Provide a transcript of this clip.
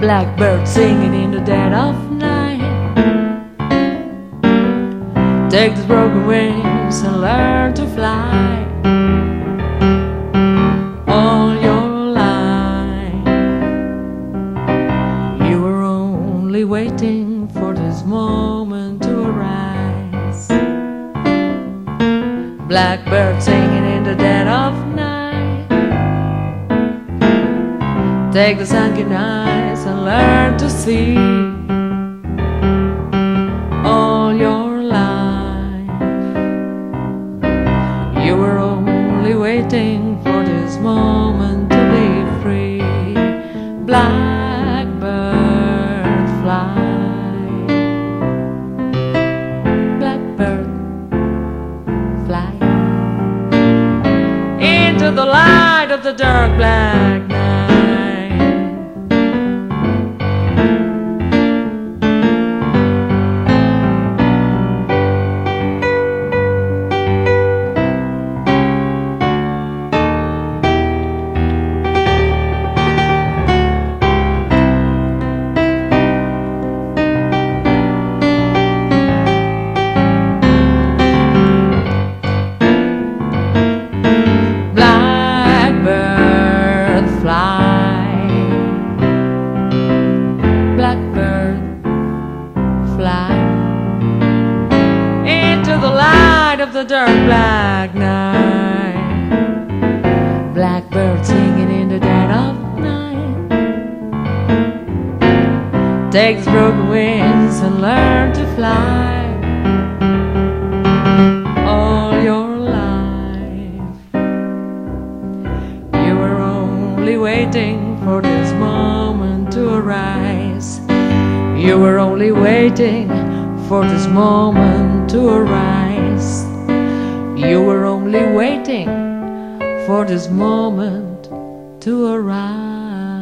Blackbird singing in the dead of night. Take these broken wings and learn to fly. All your life you were only waiting for this moment to arise. Blackbird singing in the dead of night. Take the sunken eyes and learn to see. All your life you were only waiting for this moment to be free. Blackbird fly. Blackbird fly into the light of the dark black night. Blackbird fly into the light of the dark black night. Blackbird singing in the dead of night. Take these broken wings and learn to fly. All your life you were only waiting for this moment to arise. You were only waiting for this moment to arise. You were only waiting for this moment to arise.